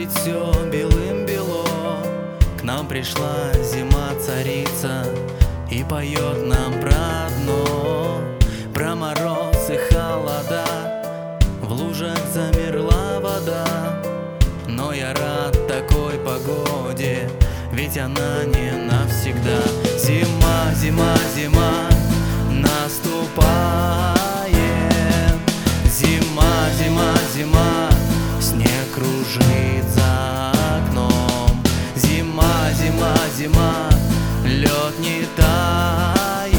ведь все белым-бело. К нам пришла зима-царица и поет нам про одно, про мороз и холода. В лужах замерла вода, но я рад такой погоде, ведь она не навсегда. Зима, зима, зима наступает. Зима, зима, зима, снег кружит за окном. Зима, зима, зима, лед не тает.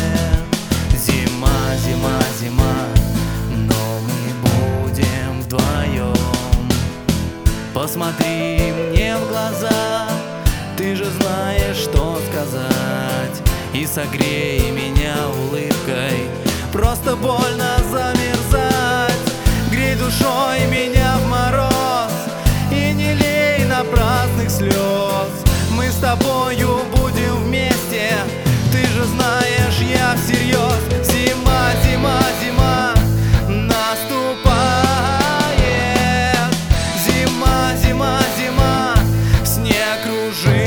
Зима, зима, зима, но мы будем вдвоем. Посмотри мне в глаза, ты же знаешь, что сказать, и согрей меня улыбкой. Просто больно замерзать. Грей душой меня в мороз и не лей напрасных слез. Мы с тобою будем вместе, ты же знаешь, я всерьез. Зима, зима, зима наступает. Зима, зима, зима, снег кружит